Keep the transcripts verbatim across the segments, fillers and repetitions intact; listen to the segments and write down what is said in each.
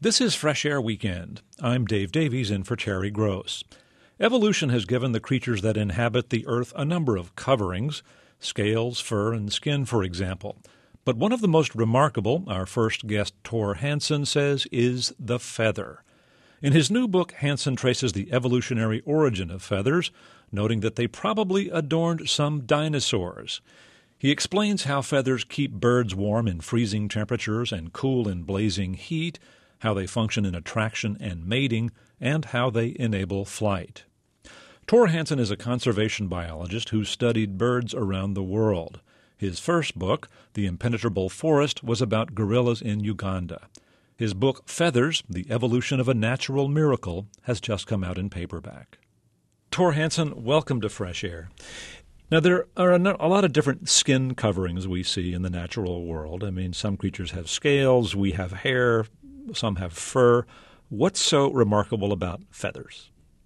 This is Fresh Air Weekend. I'm Dave Davies in for Terry Gross. Evolution has given the creatures that inhabit the earth a number of coverings, scales, fur, and skin, for example. But one of the most remarkable, our first guest Thor Hansen says, is the feather. In his new book, Hansen traces the evolutionary origin of feathers, noting that they probably adorned some dinosaurs. He explains how feathers keep birds warm in freezing temperatures and cool in blazing heat, how they function in attraction and mating, and how they enable flight. Thor Hansen is a conservation biologist who studied birds around the world. His first book, The Impenetrable Forest, was about gorillas in Uganda. His book, Feathers, The Evolution of a Natural Miracle, has just come out in paperback. Thor Hansen, welcome to Fresh Air. Now, there are a lot of different skin coverings we see in the natural world. I mean, some creatures have scales, we have hair, some have fur. What's so remarkable about feathers?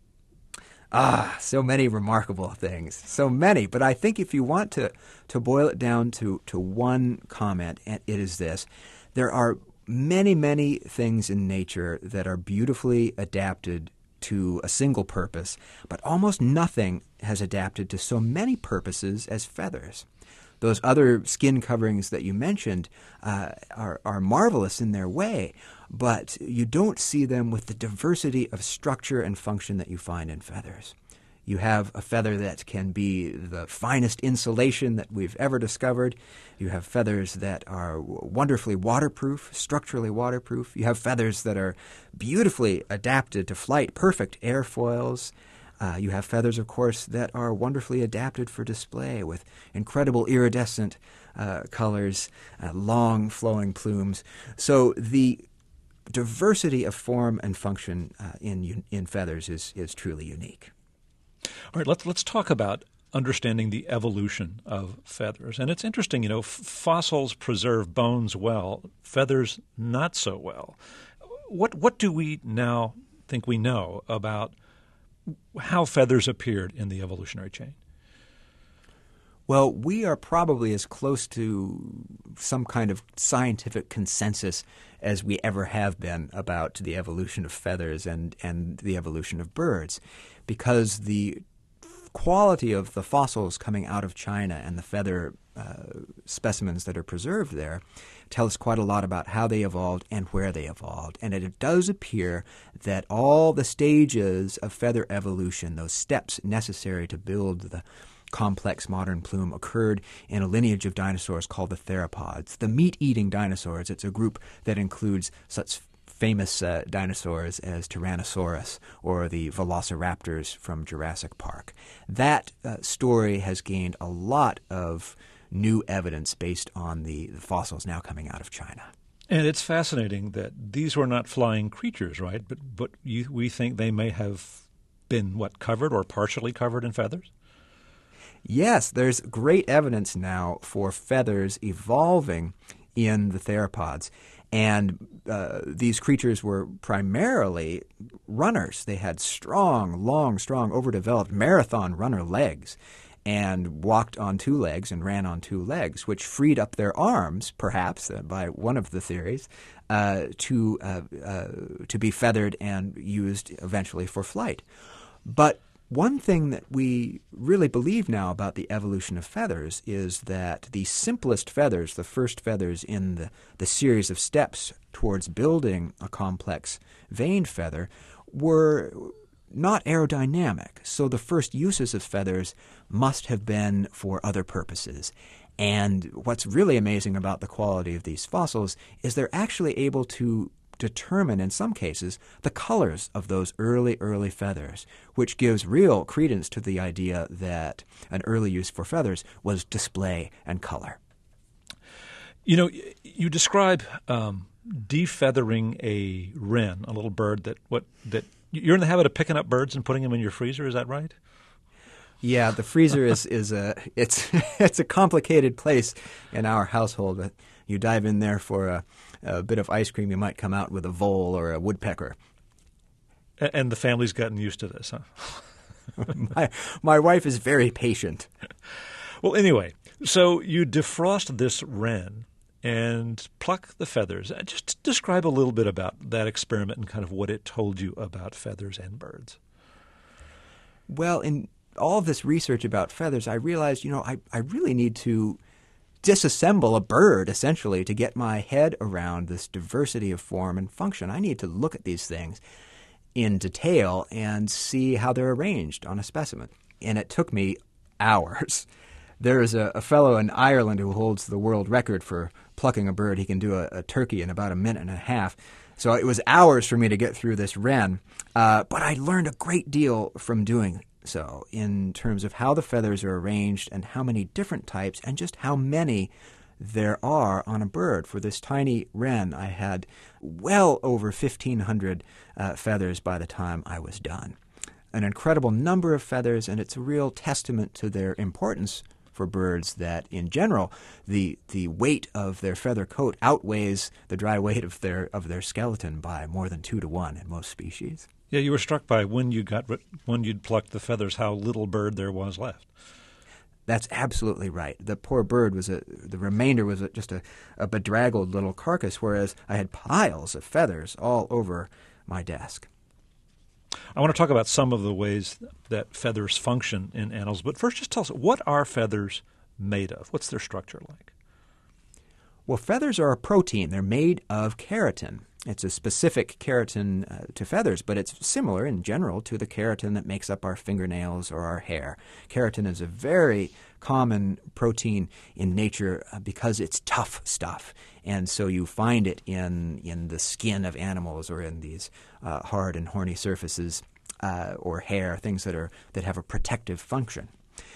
Ah, so many remarkable things. So many. But I think if you want to, to boil it down to, to one comment, it is this. There are many, many things in nature that are beautifully adapted to a single purpose, but almost nothing has adapted to so many purposes as feathers. Those other skin coverings that you mentioned uh, are, are marvelous in their way, but you don't see them with the diversity of structure and function that you find in feathers. You have a feather that can be the finest insulation that we've ever discovered. You have feathers that are wonderfully waterproof, structurally waterproof. You have feathers that are beautifully adapted to flight, perfect airfoils. Uh, you have feathers, of course, that are wonderfully adapted for display with incredible iridescent uh, colors, uh, long flowing plumes. So the diversity of form and function uh, in in feathers is is truly unique. All right, let's let's talk about understanding the evolution of feathers. And it's interesting, you know, f- fossils preserve bones well, feathers not so well. What what do we now think we know about how feathers appeared in the evolutionary chain? Well, we are probably as close to some kind of scientific consensus as we ever have been about the evolution of feathers and, and the evolution of birds, because the quality of the fossils coming out of China and the feather uh, specimens that are preserved there tell us quite a lot about how they evolved and where they evolved. And it does appear that all the stages of feather evolution, those steps necessary to build the complex modern plume, occurred in a lineage of dinosaurs called the theropods, the meat-eating dinosaurs. It's a group that includes such famous uh, dinosaurs as Tyrannosaurus or the velociraptors from Jurassic Park. That uh, story has gained a lot of new evidence based on the, the fossils now coming out of China. And it's fascinating that these were not flying creatures, right? But but you, we think they may have been, what, covered or partially covered in feathers? Yes, there's great evidence now for feathers evolving in the theropods. And uh, these creatures were primarily runners. They had strong, long, strong, overdeveloped marathon runner legs and walked on two legs and ran on two legs, which freed up their arms, perhaps, uh, by one of the theories, uh, to uh, uh, to be feathered and used eventually for flight. But one thing that we really believe now about the evolution of feathers is that the simplest feathers, the first feathers in the, the series of steps towards building a complex veined feather, were not aerodynamic. So the first uses of feathers must have been for other purposes. And what's really amazing about the quality of these fossils is they're actually able to determine, in some cases, the colors of those early, early feathers, which gives real credence to the idea that an early use for feathers was display and color. You know, you describe um, defeathering a wren, a little bird that what that you're in the habit of picking up birds and putting them in your freezer. Is that right? Yeah, the freezer is is a it's it's a complicated place in our household. But you dive in there for a, a bit of ice cream, you might come out with a vole or a woodpecker. And the family's gotten used to this, huh? my my wife is very patient. Well, anyway, so you defrost this wren, and pluck the feathers. Just describe a little bit about that experiment and kind of what it told you about feathers and birds. Well, in all of this research about feathers, I realized, you know, I, I really need to disassemble a bird, essentially, to get my head around this diversity of form and function. I need to look at these things in detail and see how they're arranged on a specimen. And it took me hours. There is a, a fellow in Ireland who holds the world record for plucking a bird. He can do a, a turkey in about a minute and a half. So it was hours for me to get through this wren. Uh, but I learned a great deal from doing so in terms of how the feathers are arranged and how many different types and just how many there are on a bird. For this tiny wren, I had well over fifteen hundred uh, feathers by the time I was done. An incredible number of feathers, and it's a real testament to their importance for birds that, in general, the the weight of their feather coat outweighs the dry weight of their of their skeleton by more than two to one in most species. Yeah, you were struck by when you got when you'd plucked the feathers, how little bird there was left. That's absolutely right. The poor bird was a the remainder was a, just a, a bedraggled little carcass, whereas I had piles of feathers all over my desk. I want to talk about some of the ways that feathers function in animals, but first just tell us, what are feathers made of? What's their structure like? Well, feathers are a protein. They're made of keratin. It's a specific keratin uh, to feathers, but it's similar in general to the keratin that makes up our fingernails or our hair. Keratin is a very common protein in nature uh, because it's tough stuff. And so you find it in, in the skin of animals or in these uh, hard and horny surfaces uh, or hair, things that are that have a protective function.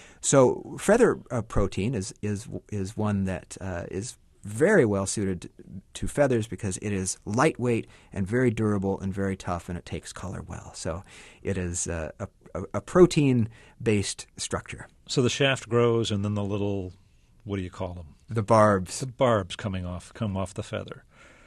So feather uh, protein is, is, is one that uh, is very well suited to feathers because it is lightweight and very durable and very tough, and it takes color well. So it is uh, a, a, a protein-based structure. So the shaft grows, and then the little, what do you call them? The barbs. The barbs coming off, come off the feather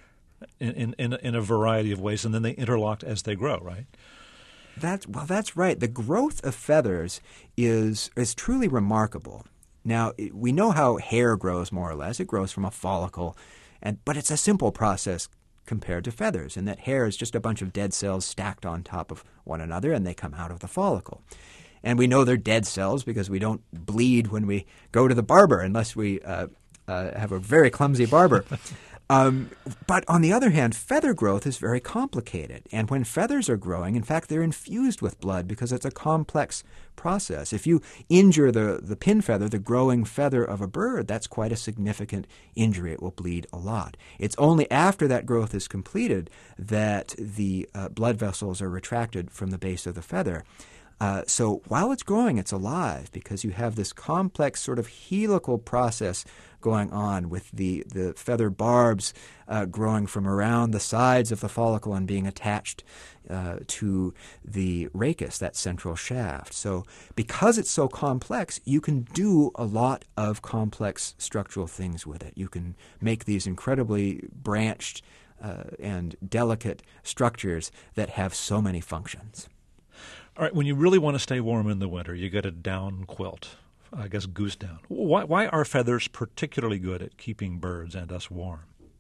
in, in, in a variety of ways, and then they interlock as they grow, right? That's, well, that's right. The growth of feathers is is truly remarkable. Now, we know how hair grows, more or less. It grows from a follicle, and but it's a simple process compared to feathers, in that hair is just a bunch of dead cells stacked on top of one another, and they come out of the follicle. And we know they're dead cells because we don't bleed when we go to the barber, unless we uh, uh, have a very clumsy barber. Um, but on the other hand, feather growth is very complicated. And when feathers are growing, in fact, they're infused with blood because it's a complex process. If you injure the, the pin feather, the growing feather of a bird, that's quite a significant injury. It will bleed a lot. It's only after that growth is completed that the uh, blood vessels are retracted from the base of the feather. Uh, so while it's growing, it's alive because you have this complex sort of helical process going on with the, the feather barbs uh, growing from around the sides of the follicle and being attached uh, to the rachis, that central shaft. So because it's so complex, you can do a lot of complex structural things with it. You can make these incredibly branched uh, and delicate structures that have so many functions. All right, when you really want to stay warm in the winter, you get a down quilt, I guess goose down. Why, why are feathers particularly good at keeping birds and us warm?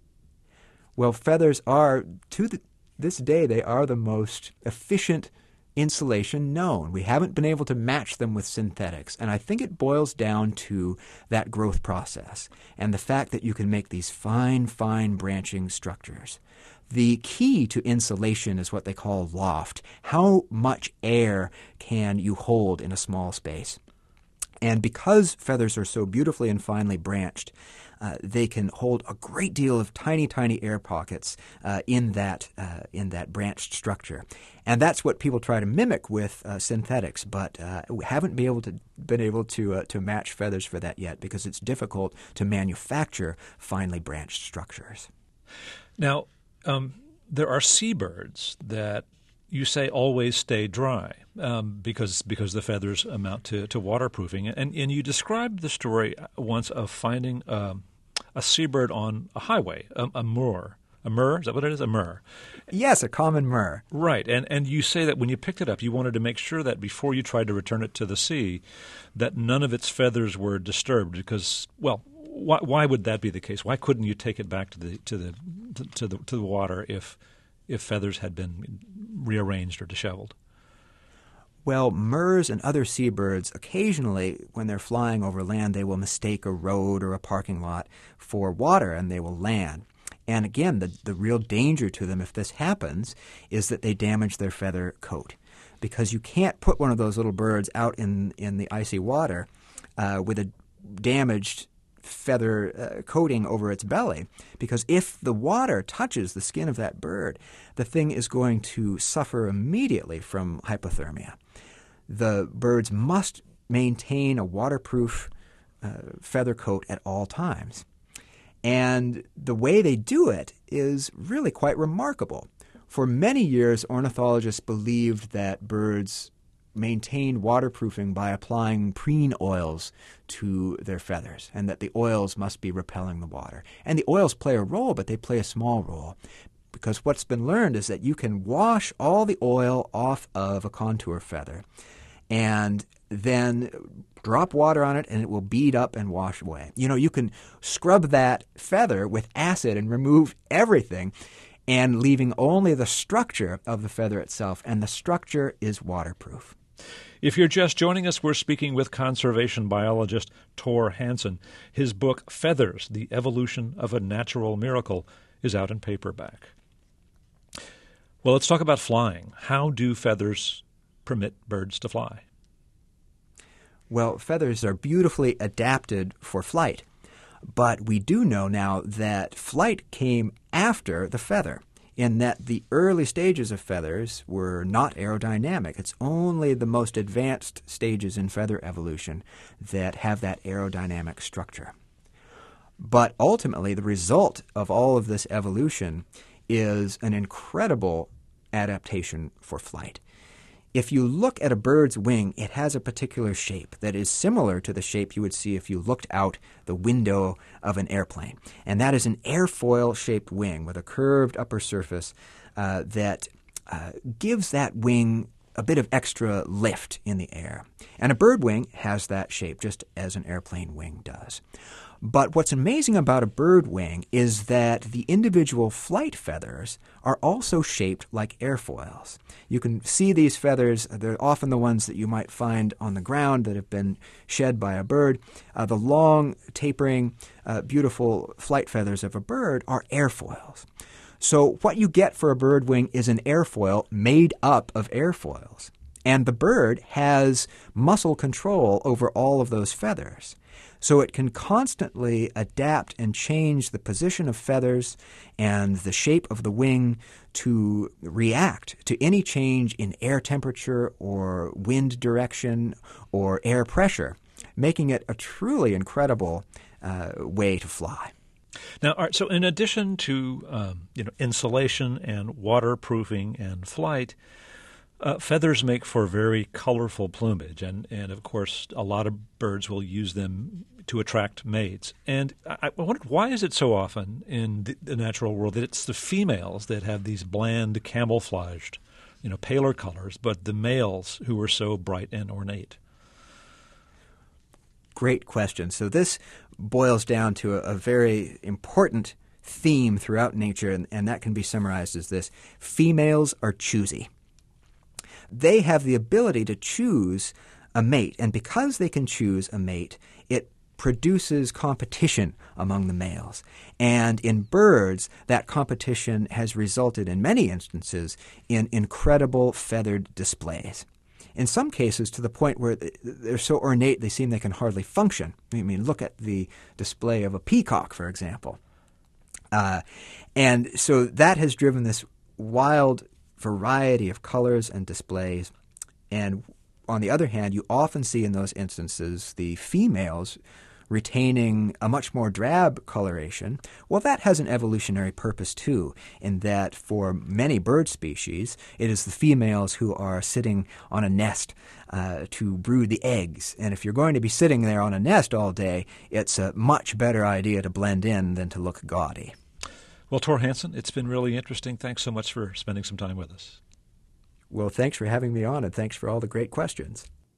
Well, feathers are, to the, this day, they are the most efficient insulation known. We haven't been able to match them with synthetics, and I think it boils down to that growth process and the fact that you can make these fine, fine branching structures. The key to insulation is what they call loft. How much air can you hold in a small space? And because feathers are so beautifully and finely branched, uh, they can hold a great deal of tiny, tiny air pockets uh, in that uh, in that branched structure. And that's what people try to mimic with uh, synthetics, but uh, we haven't been able to been able to uh, to match feathers for that yet because it's difficult to manufacture finely branched structures. Now, um, there are seabirds that you say always stay dry um, because because the feathers amount to, to waterproofing. And, and you described the story once of finding um, a seabird on a highway, a, a moor. A murre? Is that what it is? A murre. Yes, a common murre. Right. And and you say that when you picked it up, you wanted to make sure that before you tried to return it to the sea, that none of its feathers were disturbed because, well, why, why would that be the case? Why couldn't you take it back to the to the to the to the water if if feathers had been rearranged or disheveled? Well, murres and other seabirds, occasionally when they're flying over land, they will mistake a road or a parking lot for water, and they will land. And again, the, the real danger to them if this happens is that they damage their feather coat, because you can't put one of those little birds out in, in the icy water uh, with a damaged feather uh, coating over its belly, because if the water touches the skin of that bird, the thing is going to suffer immediately from hypothermia. The birds must maintain a waterproof uh, feather coat at all times. And the way they do it is really quite remarkable. For many years, ornithologists believed that birds maintained waterproofing by applying preen oils to their feathers, and that the oils must be repelling the water. And the oils play a role, but they play a small role, because what's been learned is that you can wash all the oil off of a contour feather and then drop water on it, and it will bead up and wash away. You know, you can scrub that feather with acid and remove everything, and leaving only the structure of the feather itself, and the structure is waterproof. If you're just joining us, we're speaking with conservation biologist Thor Hansen. His book, Feathers, The Evolution of a Natural Miracle, is out in paperback. Well, let's talk about flying. How do feathers permit birds to fly? Well, feathers are beautifully adapted for flight, but we do know now that flight came after the feather, in that the early stages of feathers were not aerodynamic. It's only the most advanced stages in feather evolution that have that aerodynamic structure. But ultimately, the result of all of this evolution is an incredible adaptation for flight. If you look at a bird's wing, it has a particular shape that is similar to the shape you would see if you looked out the window of an airplane. And that is an airfoil-shaped wing with a curved upper surface uh, that uh, gives that wing a bit of extra lift in the air. And a bird wing has that shape, just as an airplane wing does. But what's amazing about a bird wing is that the individual flight feathers are also shaped like airfoils. You can see these feathers. They're often the ones that you might find on the ground that have been shed by a bird. Uh, the long, tapering, uh, beautiful flight feathers of a bird are airfoils. So what you get for a bird wing is an airfoil made up of airfoils. And the bird has muscle control over all of those feathers. So it can constantly adapt and change the position of feathers and the shape of the wing to react to any change in air temperature or wind direction or air pressure, making it a truly incredible uh, way to fly. Now, all right, so in addition to um, you know insulation and waterproofing and flight, Uh, feathers make for very colorful plumage, and, and of course a lot of birds will use them to attract mates. And I, I wondered, why is it so often in the, the natural world that it's the females that have these bland, camouflaged, you know, paler colors, but the males who are so bright and ornate? Great question. So this boils down to a, a very important theme throughout nature, and, and that can be summarized as this: females are choosy. They have the ability to choose a mate, and because they can choose a mate, it produces competition among the males. And in birds, that competition has resulted in many instances in incredible feathered displays. In some cases, to the point where they're so ornate they seem they can hardly function. I mean, look at the display of a peacock, for example. Uh, and so that has driven this wild variety of colors and displays. And on the other hand, you often see in those instances the females retaining a much more drab coloration. Well, that has an evolutionary purpose too, in that for many bird species, it is the females who are sitting on a nest uh, to brood the eggs. And if you're going to be sitting there on a nest all day, it's a much better idea to blend in than to look gaudy. Well, Thor Hansen, it's been really interesting. Thanks so much for spending some time with us. Well, thanks for having me on, and thanks for all the great questions.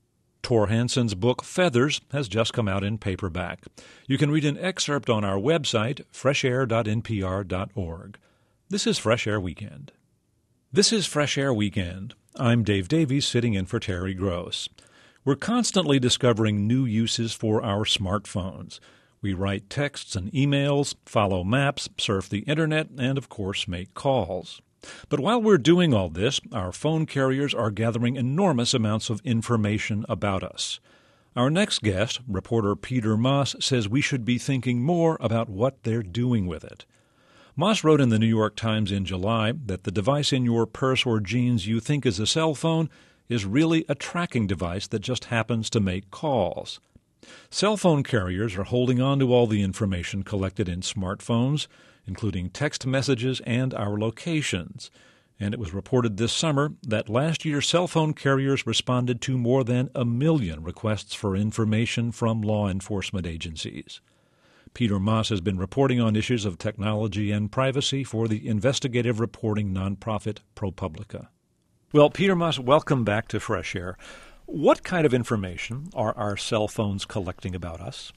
Tor Hansen's book Feathers has just come out in paperback. You can read an excerpt on our website, fresh air dot n p r dot org. This is Fresh Air Weekend. This is Fresh Air Weekend. I'm Dave Davies, sitting in for Terry Gross. We're constantly discovering new uses for our smartphones. We write texts and emails, follow maps, surf the internet, and of course make calls. But while we're doing all this, our phone carriers are gathering enormous amounts of information about us. Our next guest, reporter Peter Moss, says we should be thinking more about what they're doing with it. Moss wrote in the New York Times in July that the device in your purse or jeans you think is a cell phone is really a tracking device that just happens to make calls. Cell phone carriers are holding on to all the information collected in smartphones, including text messages and our locations. And it was reported this summer that last year cell phone carriers responded to more than a million requests for information from law enforcement agencies. Peter Moss has been reporting on issues of technology and privacy for the investigative reporting nonprofit ProPublica. Well, Peter Moss, welcome back to Fresh Air. What kind of information are our cell phones collecting about us?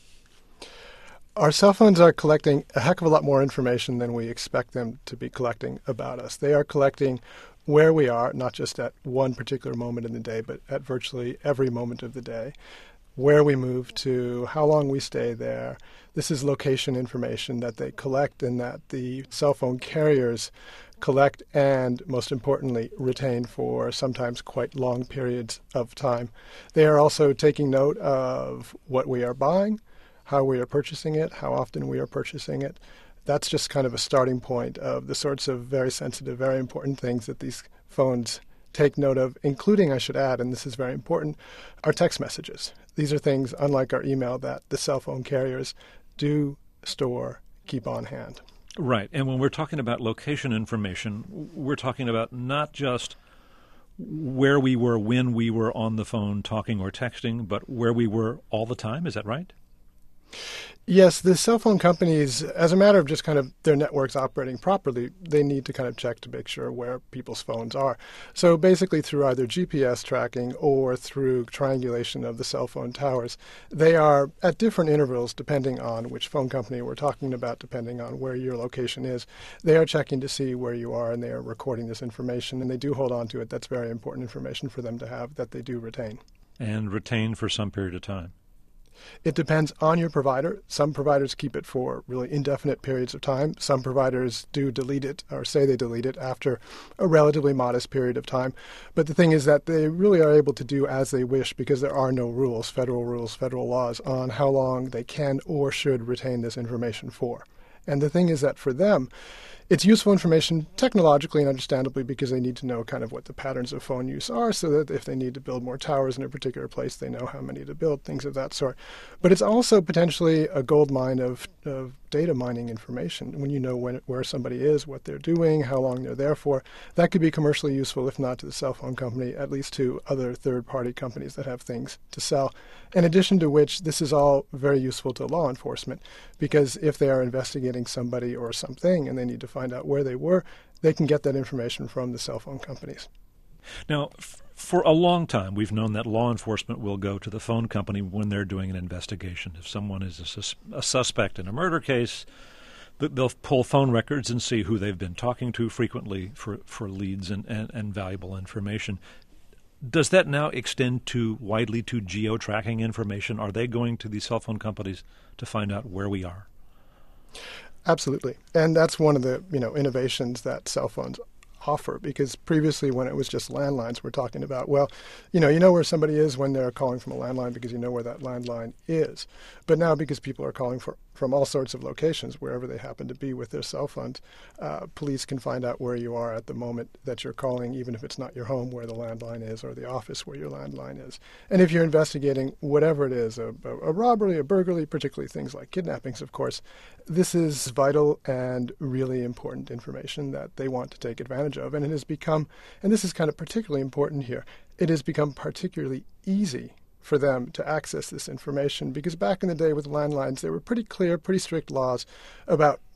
Our cell phones are collecting a heck of a lot more information than we expect them to be collecting about us. They are collecting where we are, not just at one particular moment in the day, but at virtually every moment of the day, where we move to, how long we stay there. This is location information that they collect and that the cell phone carriers collect and, most importantly, retain for sometimes quite long periods of time. They are also taking note of what we are buying, how we are purchasing it, how often we are purchasing it. That's just kind of a starting point of the sorts of very sensitive, very important things that these phones take note of, including, I should add, and this is very important, our text messages. These are things, unlike our email, that the cell phone carriers do store, keep on hand. Right. And when we're talking about location information, we're talking about not just where we were when we were on the phone talking or texting, but where we were all the time. Is that right? Yes, the cell phone companies, as a matter of just kind of their networks operating properly, they need to kind of check to make sure where people's phones are. So basically through either G P S tracking or through triangulation of the cell phone towers, they are at different intervals, depending on which phone company we're talking about, depending on where your location is. They are checking to see where you are, and they are recording this information, and they do hold on to it. That's very important information for them to have that they do retain. And retain for some period of time. It depends on your provider. Some providers keep it for really indefinite periods of time. Some providers do delete it or say they delete it after a relatively modest period of time. But the thing is that they really are able to do as they wish because there are no rules, federal rules, federal laws on how long they can or should retain this information for. And the thing is that for them, it's useful information technologically and understandably because they need to know kind of what the patterns of phone use are so that if they need to build more towers in a particular place, they know how many to build, things of that sort. But it's also potentially a gold mine of, of data mining information. When you know when, where somebody is, what they're doing, how long they're there for, that could be commercially useful, if not to the cell phone company, at least to other third-party companies that have things to sell. In addition to which, this is all very useful to law enforcement because if they are investigating somebody or something and they need to find out where they were, they can get that information from the cell phone companies. Now, f- for a long time, we've known that law enforcement will go to the phone company when they're doing an investigation. If someone is a, sus- a suspect in a murder case, th- they'll pull phone records and see who they've been talking to frequently for, for leads and, and, and valuable information. Does that now extend to widely to geo-tracking information? Are they going to these cell phone companies to find out where we are? Absolutely. And that's one of the, you know, innovations that cell phones offer, because previously when it was just landlines, we're talking about, well, you know, you know where somebody is when they're calling from a landline because you know where that landline is. But now because people are calling for, from all sorts of locations, wherever they happen to be with their cell phones, uh, police can find out where you are at the moment that you're calling, even if it's not your home where the landline is or the office where your landline is. And if you're investigating whatever it is, a, a, a robbery, a burglary, particularly things like kidnappings, of course, this is vital and really important information that they want to take advantage of. And it has become, and this is kind of particularly important here, it has become particularly easy for them to access this information, because back in the day with landlines, there were pretty clear, pretty strict laws about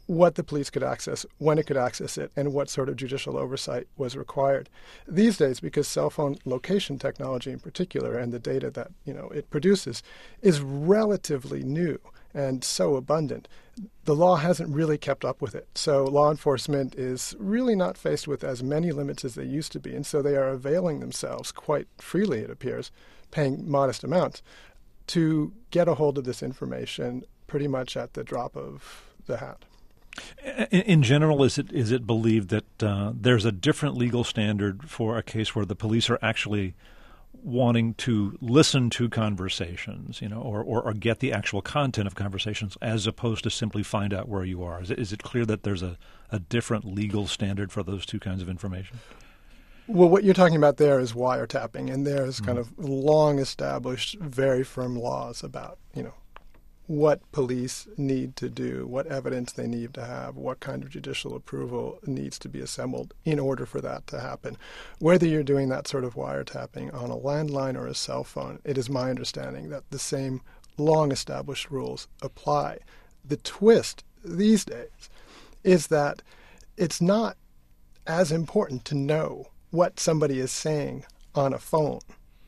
what the police could access, when it could access it, and what sort of judicial oversight was required. These days, because cell phone location technology in particular and the data that you know it produces is relatively new and so abundant, the law hasn't really kept up with it. So law enforcement is really not faced with as many limits as they used to be, and so they are availing themselves quite freely, it appears, paying modest amounts, to get a hold of this information pretty much at the drop of the hat. In, in general, is it is it believed that uh, there's a different legal standard for a case where the police are actually wanting to listen to conversations, you know, or, or, or get the actual content of conversations as opposed to simply find out where you are? Is it, is it clear that there's a, a different legal standard for those two kinds of information? Well, what you're talking about there is wiretapping, and there's Mm-hmm. kind of long established, very firm laws about, you know, what police need to do, what evidence they need to have, what kind of judicial approval needs to be assembled in order for that to happen. Whether you're doing that sort of wiretapping on a landline or a cell phone, it is my understanding that the same long-established rules apply. The twist these days is that it's not as important to know what somebody is saying on a phone.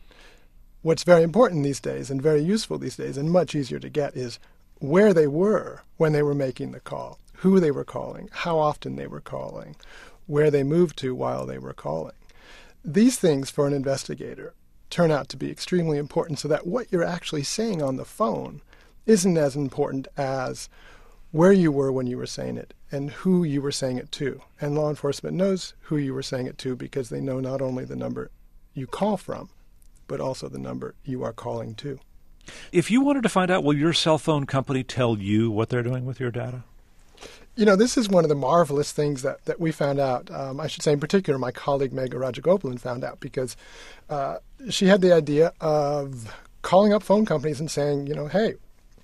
What's very important these days and very useful these days and much easier to get is where they were when they were making the call, who they were calling, how often they were calling, where they moved to while they were calling. These things for an investigator turn out to be extremely important, so that what you're actually saying on the phone isn't as important as where you were when you were saying it and who you were saying it to. And law enforcement knows who you were saying it to because they know not only the number you call from, but also the number you are calling to. If you wanted to find out, will your cell phone company tell you what they're doing with your data? You know, this is one of the marvelous things that, that we found out. Um, I should say in particular my colleague Megha Rajagopalan found out, because uh, she had the idea of calling up phone companies and saying, you know, hey,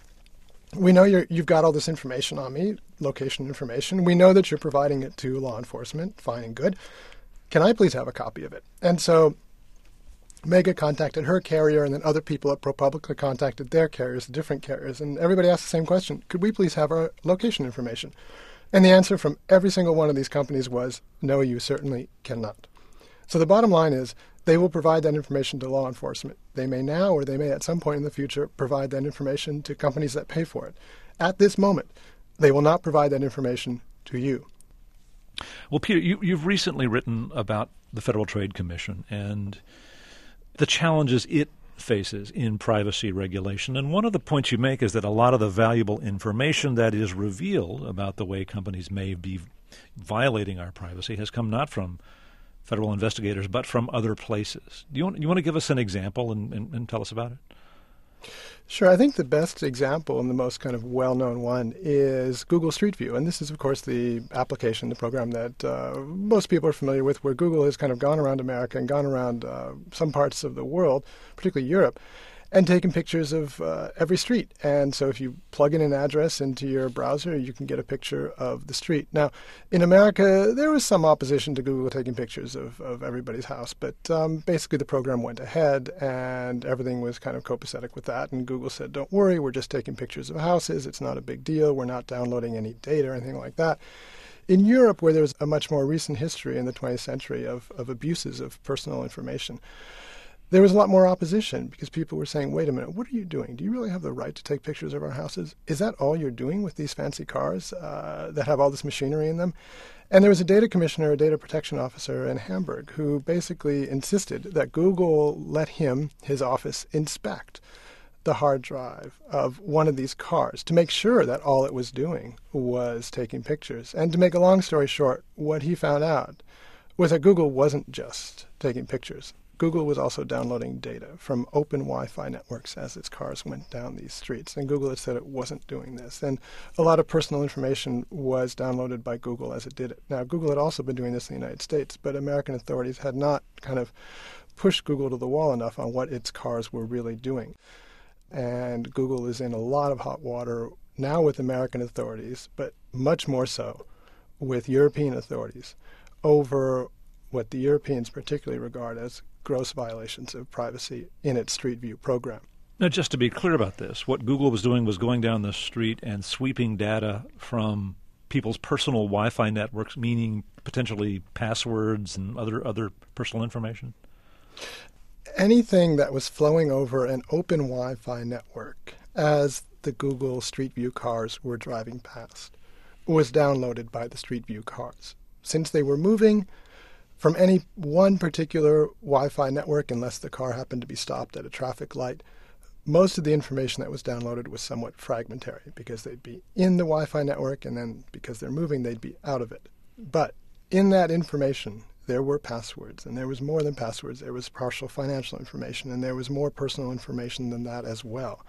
we know you're, you've got all this information on me, location information. We know that you're providing it to law enforcement, fine and good. Can I please have a copy of it? And so Megha contacted her carrier, and then other people at ProPublica contacted their carriers, different carriers, and everybody asked the same question: could we please have our location information? And the answer from every single one of these companies was, no, you certainly cannot. So the bottom line is they will provide that information to law enforcement. They may now, or they may at some point in the future, provide that information to companies that pay for it. At this moment, they will not provide that information to you. Well, Peter, you, you've recently written about the Federal Trade Commission and the challenges it faces in privacy regulation. And one of the points you make is that a lot of the valuable information that is revealed about the way companies may be violating our privacy has come not from federal investigators, but from other places. Do you want, you want to give us an example and, and, and tell us about it? Sure. I think the best example and the most kind of well-known one is Google Street View. And this is, of course, the application, the program that uh, most people are familiar with, where Google has kind of gone around America and gone around uh, some parts of the world, particularly Europe, and taken pictures of uh, every street. And so if you plug in an address into your browser, you can get a picture of the street. Now, in America, there was some opposition to Google taking pictures of, of everybody's house, but um, basically the program went ahead and everything was kind of copacetic with that. And Google said, don't worry, we're just taking pictures of houses. It's not a big deal. We're not downloading any data or anything like that. In Europe, where there's a much more recent history in the twentieth century of, of abuses of personal information, there was a lot more opposition, because people were saying, wait a minute, what are you doing? Do you really have the right to take pictures of our houses? Is that all you're doing with these fancy cars uh, that have all this machinery in them? And there was a data commissioner, a data protection officer in Hamburg, who basically insisted that Google let him, his office, inspect the hard drive of one of these cars to make sure that all it was doing was taking pictures. And to make a long story short, what he found out was that Google wasn't just taking pictures. Google was also downloading data from open Wi-Fi networks as its cars went down these streets. And Google had said it wasn't doing this. And a lot of personal information was downloaded by Google as it did it. Now, Google had also been doing this in the United States, but American authorities had not kind of pushed Google to the wall enough on what its cars were really doing. And Google is in a lot of hot water now with American authorities, but much more so with European authorities over what the Europeans particularly regard as gross violations of privacy in its Street View program. Now, just to be clear about this, what Google was doing was going down the street and sweeping data from people's personal Wi-Fi networks, meaning potentially passwords and other other personal information? Anything that was flowing over an open Wi-Fi network as the Google Street View cars were driving past was downloaded by the Street View cars. Since they were moving from any one particular Wi-Fi network, unless the car happened to be stopped at a traffic light, most of the information that was downloaded was somewhat fragmentary because they'd be in the Wi-Fi network and then because they're moving, they'd be out of it. But in that information, there were passwords, and there was more than passwords. There was partial financial information, and there was more personal information than that as well.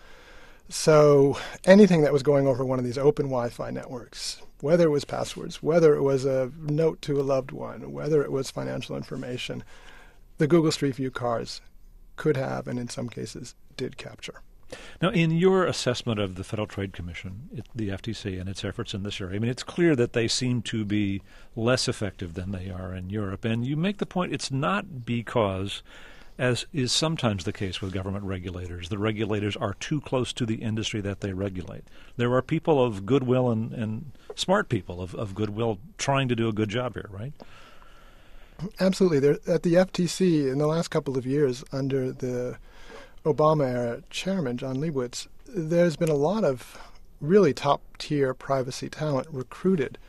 So anything that was going over one of these open Wi-Fi networks, whether it was passwords, whether it was a note to a loved one, whether it was financial information, the Google Street View cars could have, and in some cases did capture. Now, in your assessment of the Federal Trade Commission, it, the F T C, and its efforts in this area, I mean, it's clear that they seem to be less effective than they are in Europe. And you make the point it's not because, as is sometimes the case with government regulators, the regulators are too close to the industry that they regulate. There are people of goodwill and, and smart people of, of goodwill trying to do a good job here, right? Absolutely. There, at the F T C, in the last couple of years, under the Obama-era chairman, John Leibowitz, there's been a lot of really top-tier privacy talent recruited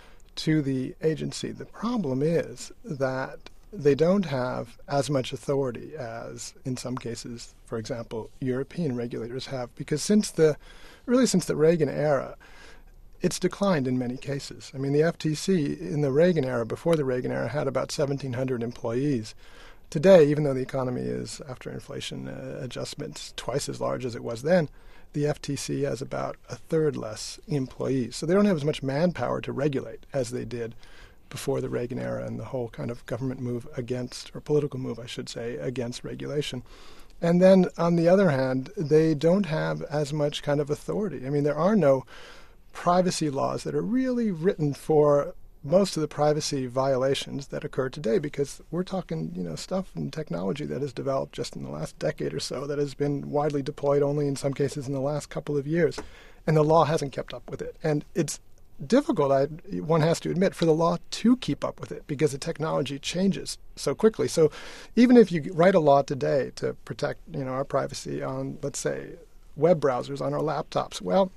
to the agency. The problem is that they don't have as much authority as, in some cases, for example, European regulators have, because since the, really since the Reagan era, it's declined in many cases. I mean, the F T C in the Reagan era, before the Reagan era, had about seventeen hundred employees. Today, even though the economy is, after inflation uh, adjustments, twice as large as it was then, the F T C has about a third less employees. So they don't have as much manpower to regulate as they did before the Reagan era and the whole kind of government move against, or political move, I should say, against regulation. And then, on the other hand, they don't have as much kind of authority. I mean, there are no privacy laws that are really written for most of the privacy violations that occur today, because we're talking, you know, stuff and technology that has developed just in the last decade or so that has been widely deployed only in some cases in the last couple of years, and the law hasn't kept up with it. And it's difficult, I, one has to admit, for the law to keep up with it because the technology changes so quickly. So even if you write a law today to protect, you know, our privacy on, let's say, web browsers on our laptops, well,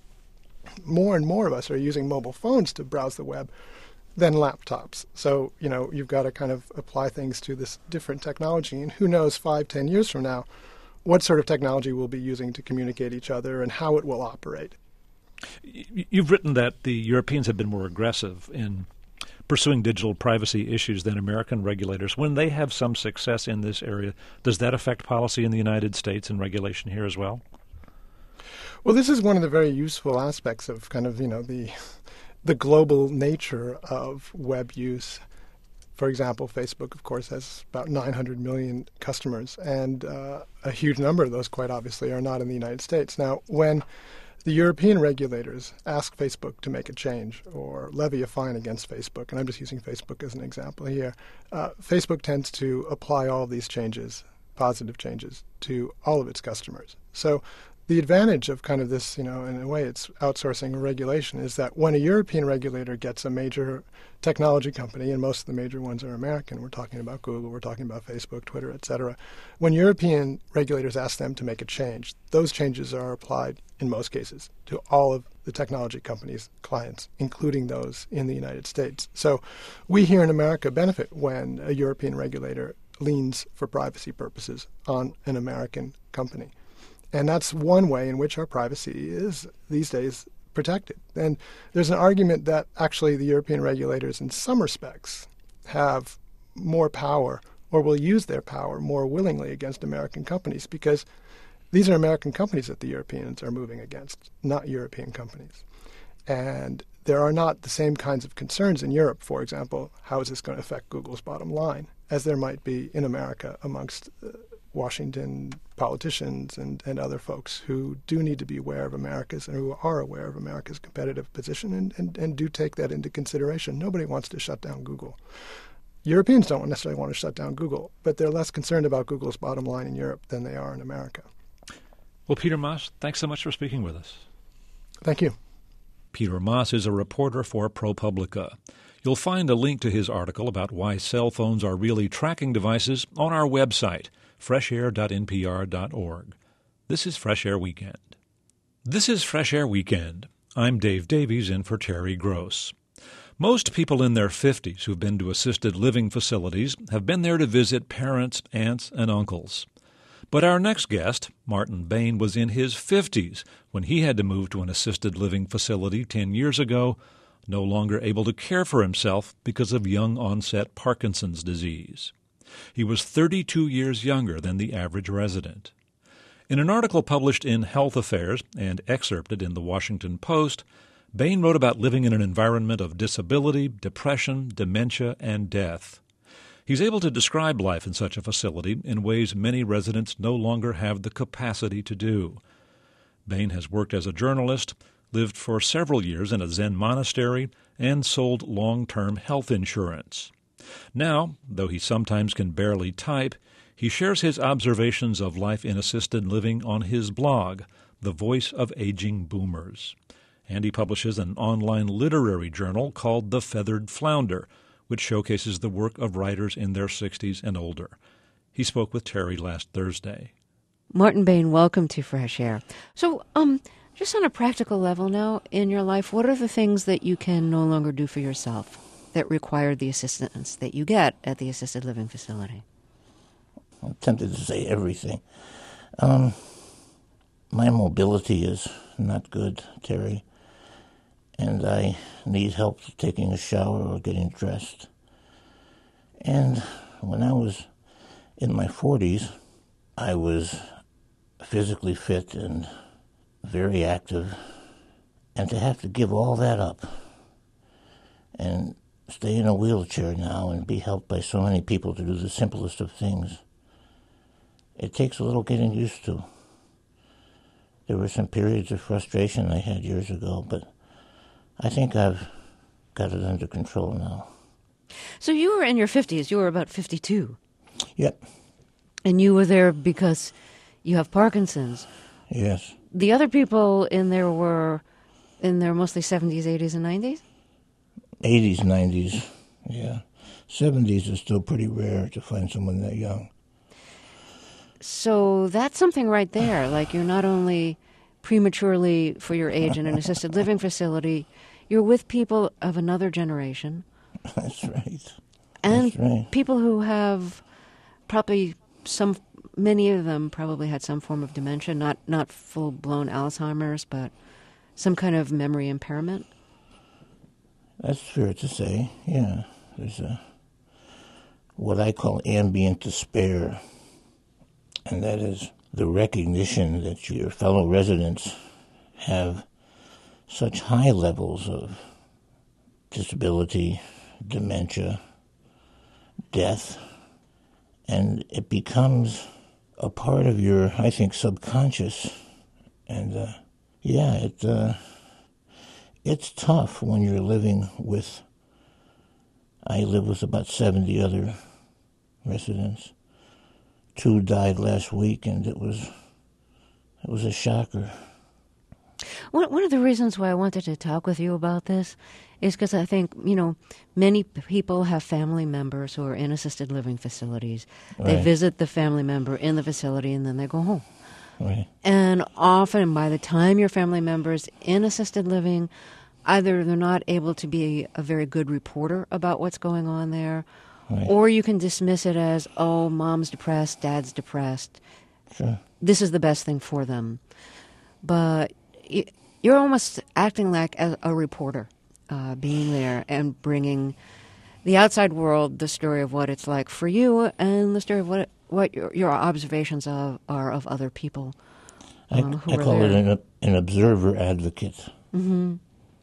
more and more of us are using mobile phones to browse the web than laptops. So, you know, you've got to kind of apply things to this different technology. And who knows, five, ten years from now, what sort of technology we'll be using to communicate each other and how it will operate. You've written that the Europeans have been more aggressive in pursuing digital privacy issues than American regulators. When they have some success in this area, does that affect policy in the United States and regulation here as well? Well, this is one of the very useful aspects of kind of, you know, the the global nature of web use. For example, Facebook, of course, has about nine hundred million customers, and uh, a huge number of those, quite obviously, are not in the United States. Now, when the European regulators ask Facebook to make a change or levy a fine against Facebook, and I'm just using Facebook as an example here, uh, Facebook tends to apply all of these changes, positive changes, to all of its customers. So the advantage of kind of this, you know, in a way it's outsourcing regulation, is that when a European regulator gets a major technology company, and most of the major ones are American, we're talking about Google, we're talking about Facebook, Twitter, et cetera, when European regulators ask them to make a change, those changes are applied, in most cases, to all of the technology companies' clients, including those in the United States. So we here in America benefit when a European regulator leans for privacy purposes on an American company. And that's one way in which our privacy is, these days, protected. And there's an argument that actually the European regulators, in some respects, have more power, or will use their power more willingly against American companies, because these are American companies that the Europeans are moving against, not European companies. And there are not the same kinds of concerns in Europe, for example, how is this going to affect Google's bottom line, as there might be in America amongst uh, Washington politicians and, and other folks who do need to be aware of America's, and who are aware of America's competitive position and, and, and do take that into consideration. Nobody wants to shut down Google. Europeans don't necessarily want to shut down Google, but they're less concerned about Google's bottom line in Europe than they are in America. Well, Peter Maass, thanks so much for speaking with us. Thank you. Peter Moss is a reporter for ProPublica. You'll find a link to his article about why cell phones are really tracking devices on our website, fresh air dot n p r dot org. This is Fresh Air Weekend. This is Fresh Air Weekend. I'm Dave Davies in for Terry Gross. Most people in their fifties who've been to assisted living facilities have been there to visit parents, aunts, and uncles. But our next guest, Martin Bain, was in his fifties when he had to move to an assisted living facility ten years ago, no longer able to care for himself because of young-onset Parkinson's disease. He was thirty-two years younger than the average resident. In an article published in Health Affairs and excerpted in the Washington Post, Bain wrote about living in an environment of disability, depression, dementia, and death. He's able to describe life in such a facility in ways many residents no longer have the capacity to do. Bain has worked as a journalist, lived for several years in a Zen monastery, and sold long-term health insurance. Now, though he sometimes can barely type, he shares his observations of life in assisted living on his blog, The Voice of Aging Boomers. And he publishes an online literary journal called The Feathered Flounder, which showcases the work of writers in their sixties and older. He spoke with Terry last Thursday. Martin Bain, welcome to Fresh Air. So, um... just on a practical level now in your life, what are the things that you can no longer do for yourself that require the assistance that you get at the assisted living facility? I'm tempted to say everything. Um, my mobility is not good, Terry, and I need help taking a shower or getting dressed. And when I was in my forties, I was physically fit and very active, and to have to give all that up and stay in a wheelchair now and be helped by so many people to do the simplest of things, it takes a little getting used to. There were some periods of frustration I had years ago, but I think I've got it under control now. So you were in your fifties. You were about fifty-two. Yep. And you were there because you have Parkinson's. Yes. The other people in there were in their mostly seventies, eighties, and nineties? eighties, nineties, yeah. seventies is still pretty rare to find someone that young. So that's something right there. Like, you're not only prematurely for your age in an assisted living facility, you're with people of another generation. That's right. And That's right. people who have probably some... Many of them probably had some form of dementia, not not full-blown Alzheimer's, but some kind of memory impairment. That's fair to say, yeah. There's a what I call ambient despair, and that is the recognition that your fellow residents have such high levels of disability, dementia, death, and it becomes a part of your, I think, subconscious. And, uh, yeah, it uh, it's tough when you're living with, I live with about seventy other residents. Two died last week, and it was, it was a shocker. One, one of the reasons why I wanted to talk with you about this is because I think, you know, many people have family members who are in assisted living facilities. They Right. visit the family member in the facility and then they go home. Right. And often by the time your family member's in assisted living, either they're not able to be a very good reporter about what's going on there, Right. or you can dismiss it as, oh, mom's depressed, dad's depressed. Sure. This is the best thing for them. But y- you're almost acting like a, a reporter, uh, being there and bringing the outside world the story of what it's like for you and the story of what it, what your, your observations of, are of other people um, I, who I are call there. it an, an observer advocate. Mm-hmm.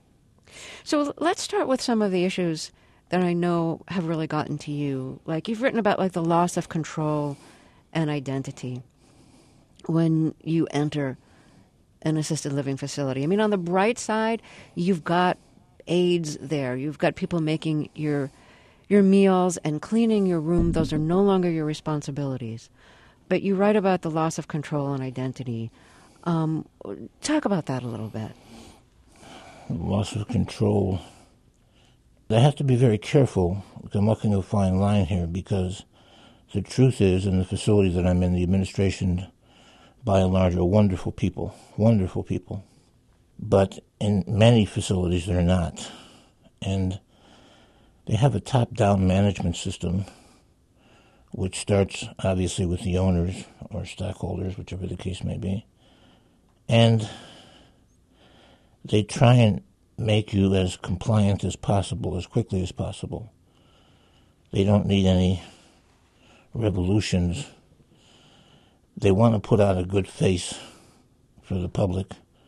So let's start with some of the issues that I know have really gotten to you. Like, you've written about like the loss of control and identity when you enter an assisted living facility. I mean, on the bright side, you've got aides there. You've got people making your your meals and cleaning your room. Those are no longer your responsibilities. But you write about the loss of control and identity. Um, talk about that a little bit. loss of control. I have to be very careful. I'm walking a fine line here because the truth is, in the facility that I'm in, the administration, by and large, are wonderful people, wonderful people. But in many facilities, they're not. And they have a top-down management system, which starts, obviously, with the owners or stockholders, whichever the case may be. And they try and make you as compliant as possible, as quickly as possible. They don't need any revolutions. They want to put out a good face for the public.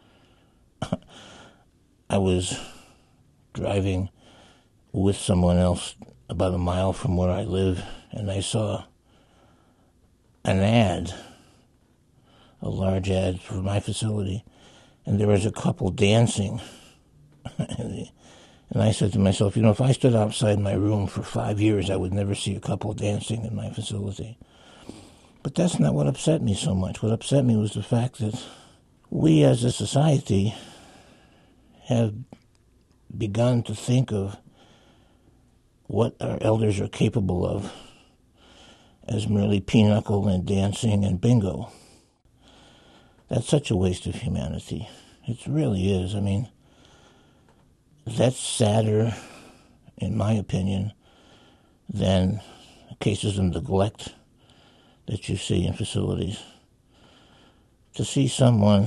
I was driving with someone else about a mile from where I live, and I saw an ad, a large ad for my facility, and there was a couple dancing. And I said to myself, you know, if I stood outside my room for five years, I would never see a couple dancing in my facility. But that's not what upset me so much. What upset me was the fact that we as a society have begun to think of what our elders are capable of as merely pinochle and dancing and bingo. That's such a waste of humanity. It really is. I mean, that's sadder, in my opinion, than cases of neglect that you see in facilities. To see someone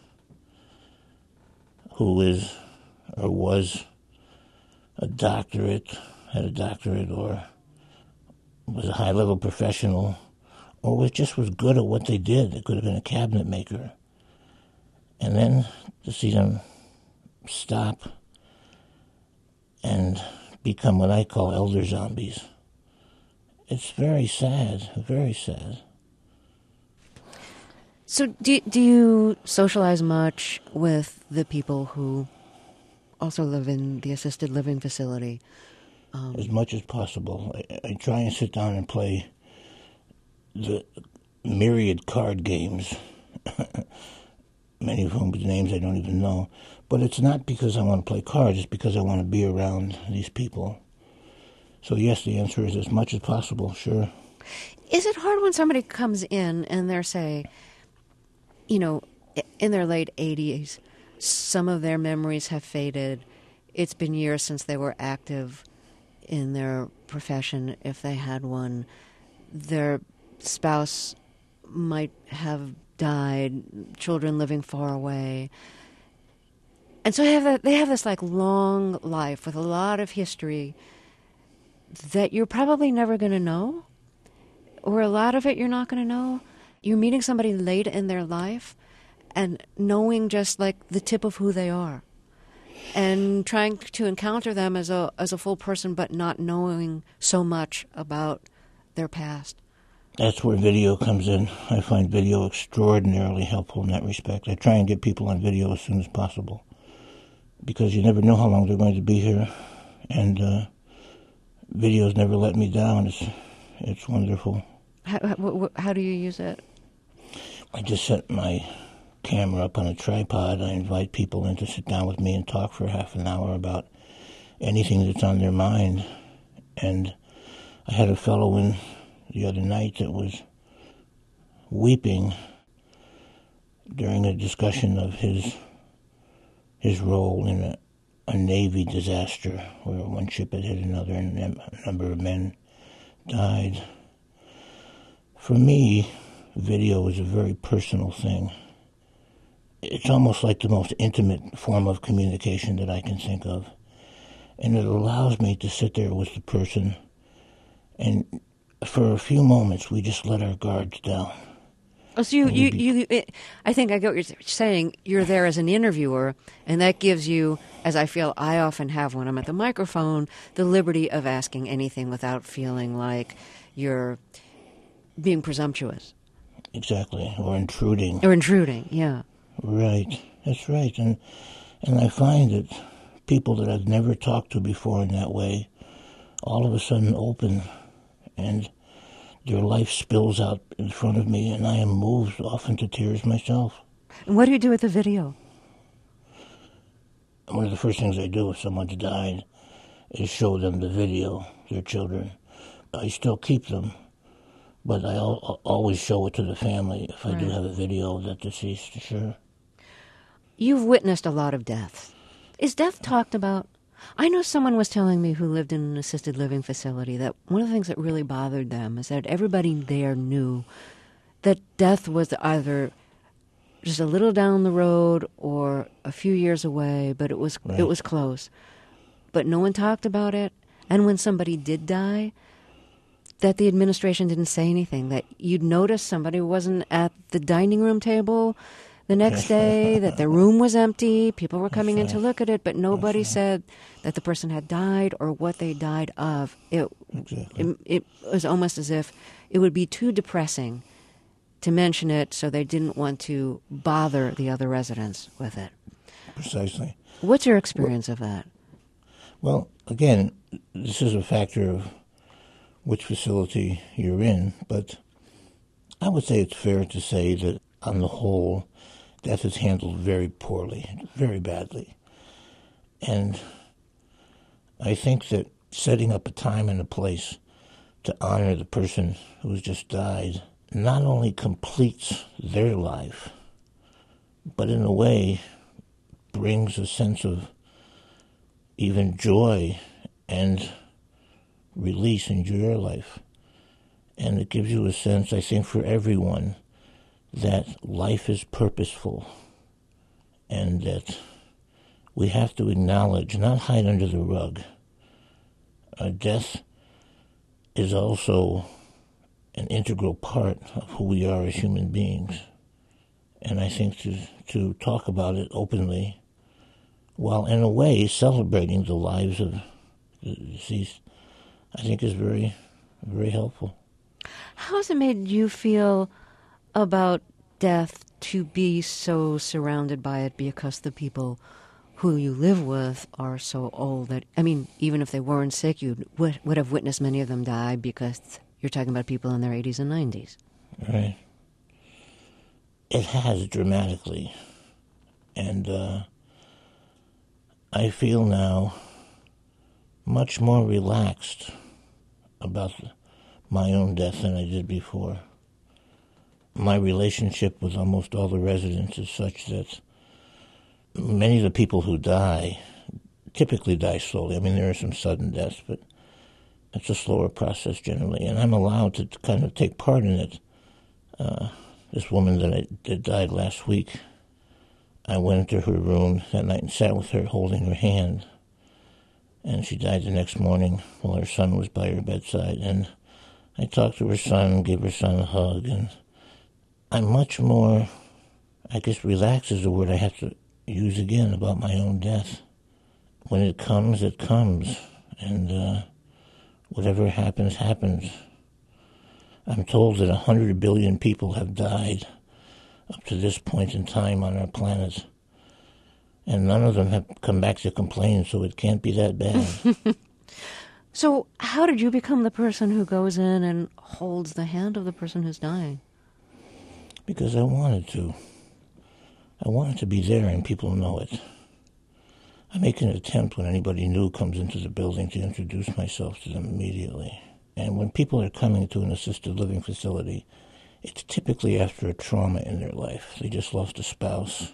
who is or was a doctorate, had a doctorate, or was a high-level professional, or was just was good at what they did. It could have been a cabinet maker. And then to see them stop and become what I call elder zombies. It's very sad, very sad. So do, do you socialize much with the people who also live in the assisted living facility? Um, as much as possible. I, I try and sit down and play the myriad card games, many of whom the names I don't even know. But it's not because I want to play cards, it's because I want to be around these people. So yes, the answer is as much as possible, sure. Is it hard when somebody comes in and they're, say, you know, in their late eighties, some of their memories have faded, it's been years since they were active in their profession, if they had one, their spouse might have died, children living far away. And so they have, that, they have this like long life with a lot of history that you're probably never going to know, or a lot of it you're not going to know. You're meeting somebody late in their life and knowing just like the tip of who they are, and trying to encounter them as a as a full person, but not knowing so much about their past. That's where video comes in. I find video extraordinarily helpful in that respect. I try and get people on video as soon as possible, because you never know how long they're going to be here, and uh, videos never let me down. It's it's wonderful. How, how, how do you use it? I just set my camera up on a tripod. I invite people in to sit down with me and talk for half an hour about anything that's on their mind. And I had a fellow in the other night that was weeping during a discussion of his his role in a, a Navy disaster where one ship had hit another and a number of men died. For me, video is a very personal thing. It's almost like the most intimate form of communication that I can think of. And it allows me to sit there with the person, and for a few moments we just let our guards down. Oh, so you, you, you, it, I think I get what you're saying. You're there as an interviewer, and that gives you, as I feel I often have when I'm at the microphone, the liberty of asking anything without feeling like you're being presumptuous. Exactly, or intruding. Or intruding, yeah. Right, that's right. And and I find that people that I've never talked to before in that way all of a sudden open, and their life spills out in front of me, and I am moved often to tears myself. And what do you do with the video? one of the first things I do if someone's died is show them the video, their children. I still keep them, but I al- always show it to the family if I Right. do have a video of that deceased, sure. You've witnessed a lot of deaths. Is death talked about? I know someone was telling me who lived in an assisted living facility that one of the things that really bothered them is that everybody there knew that death was either just a little down the road or a few years away, but it was Right. it was close. But no one talked about it. And when somebody did die, that the administration didn't say anything, that you'd notice somebody wasn't at the dining room table the next day, that the room was empty, people were coming in to look at it, but nobody said that the person had died or what they died of. It, Exactly. it, it was almost as if it would be too depressing to mention it, so they didn't want to bother the other residents with it. Precisely. What's your experience of that? Well, again, this is a factor of which facility you're in, but I would say it's fair to say that on the whole, death is handled very poorly, very badly. And I think that setting up a time and a place to honor the person who's just died not only completes their life, but in a way brings a sense of even joy and release into your life. And it gives you a sense, I think, for everyone, that life is purposeful and that we have to acknowledge, not hide under the rug. Uh, death is also an integral part of who we are as human beings. And I think to, to talk about it openly, while in a way celebrating the lives of the deceased, I think is very, very helpful. How has it made you feel about death to be so surrounded by it because the people who you live with are so old that, I mean, even if they weren't sick, you would, would have witnessed many of them die because you're talking about people in their eighties and nineties. Right. It has dramatically. And uh, I feel now much more relaxed about my own death than I did before. My relationship with almost all the residents is such that many of the people who die typically die slowly. I mean, there are some sudden deaths, but it's a slower process generally, and I'm allowed to kind of take part in it. Uh, this woman that, I, that died last week, I went into her room that night and sat with her holding her hand, and she died the next morning while her son was by her bedside, and I talked to her son, gave her son a hug, and I'm much more, I guess relaxed is the word I have to use again about my own death. When it comes, it comes, and uh, whatever happens, happens. I'm told that a hundred billion people have died up to this point in time on our planet, and none of them have come back to complain, so it can't be that bad. So how did you become the person who goes in and holds the hand of the person who's dying? Because I wanted to. I wanted to be there and people know it. I make an attempt when anybody new comes into the building to introduce myself to them immediately. And when people are coming to an assisted living facility, it's typically after a trauma in their life. They just lost a spouse.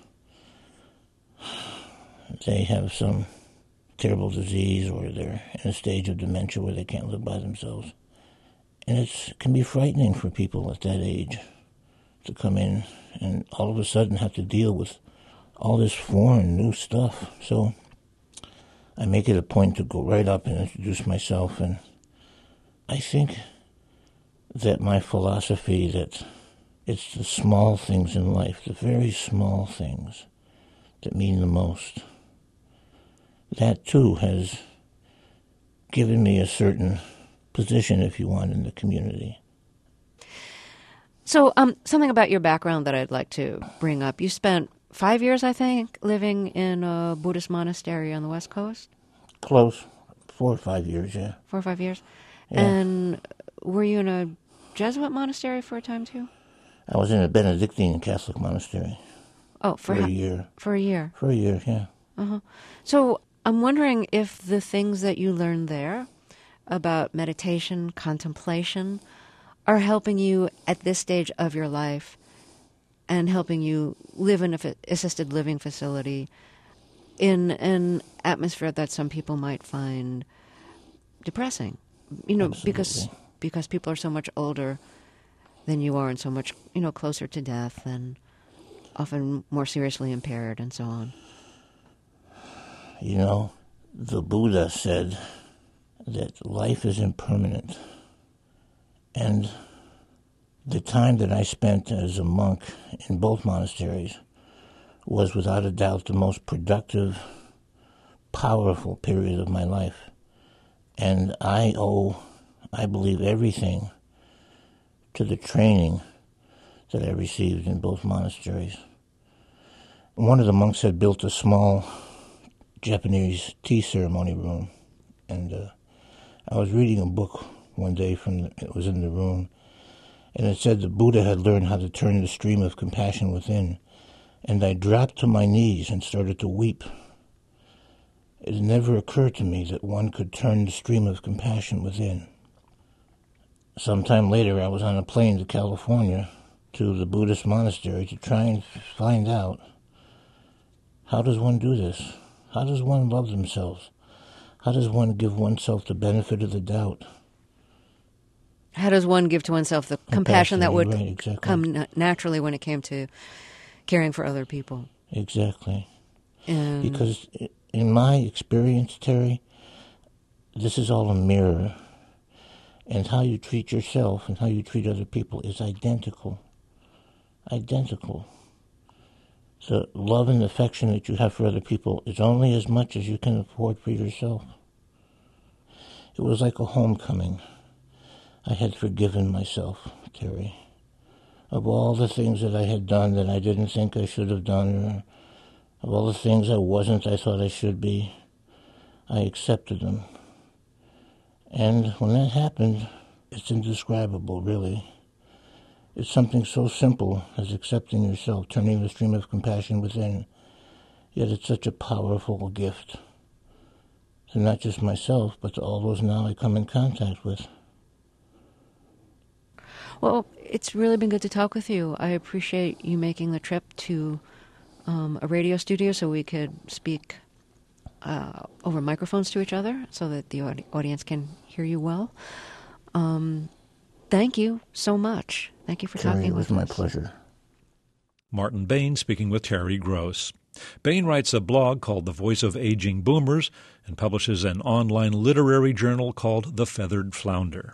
They have some terrible disease, or they're in a stage of dementia where they can't live by themselves. And it's, it can be frightening for people at that age to come in and all of a sudden have to deal with all this foreign, new stuff. So I make it a point to go right up and introduce myself, and I think that my philosophy that it's the small things in life, the very small things, that mean the most. That, too, has given me a certain position, if you want, in the community. So um, something about your background that I'd like to bring up. You spent five years, I think, living in a Buddhist monastery on the West Coast? Close. Four or five years, yeah. Four or five years? Yeah. And were you in a Jesuit monastery for a time, too? I was in a Benedictine Catholic monastery Oh, for, for a how- year. For a year. For a year, yeah. Uh-huh. So I'm wondering if the things that you learned there about meditation, contemplation, are helping you at this stage of your life and helping you live in an assisted living facility in an atmosphere that some people might find depressing. You know, Absolutely. because because people are so much older than you are and so much, you know, closer to death and often more seriously impaired and so on. You know, the Buddha said that life is impermanent. And the time that I spent as a monk in both monasteries was without a doubt the most productive, powerful period of my life. And I owe, I believe, everything to the training that I received in both monasteries. One of the monks had built a small Japanese tea ceremony room, and uh, I was reading a book one day from the, it was in the room, and it said the Buddha had learned how to turn the stream of compassion within, and I dropped to my knees and started to weep. It never occurred to me that one could turn the stream of compassion within. Sometime later, I was on a plane to California to the Buddhist monastery to try and find out, how does one do this? How does one love themselves? How does one give oneself the benefit of the doubt? How does one give to oneself the compassion, compassion that would right, exactly. come na- naturally when it came to caring for other people? Exactly. And because in my experience, Terry, this is all a mirror. And how you treat yourself and how you treat other people is identical. Identical. The love and affection that you have for other people is only as much as you can afford for yourself. It was like a homecoming. I had forgiven myself, Terry, of all the things that I had done that I didn't think I should have done, or of all the things I wasn't I thought I should be. I accepted them. And when that happened, it's indescribable, really. It's something so simple as accepting yourself, turning the stream of compassion within. Yet it's such a powerful gift to not just myself, but to all those now I come in contact with. Well, it's really been good to talk with you. I appreciate you making the trip to um, a radio studio so we could speak uh, over microphones to each other so that the audi- audience can hear you well. Um, thank you so much. Thank you for Terry, talking with us. it was my pleasure. Martin Bain speaking with Terry Gross. Bain writes a blog called The Voice of Aging Boomers and publishes an online literary journal called The Feathered Flounder.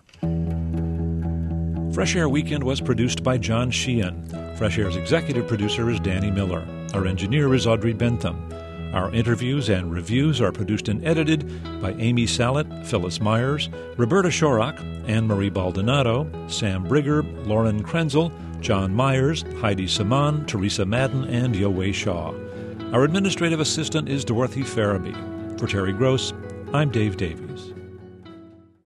Fresh Air Weekend was produced by John Sheehan. Fresh Air's executive producer is Danny Miller. Our engineer is Audrey Bentham. Our interviews and reviews are produced and edited by Amy Sallet, Phyllis Myers, Roberta Shorak, Anne-Marie Baldonado, Sam Brigger, Lauren Krenzel, John Myers, Heidi Saman, Teresa Madden, and Yowei Shaw. Our administrative assistant is Dorothy Farabee. For Terry Gross, I'm Dave Davies.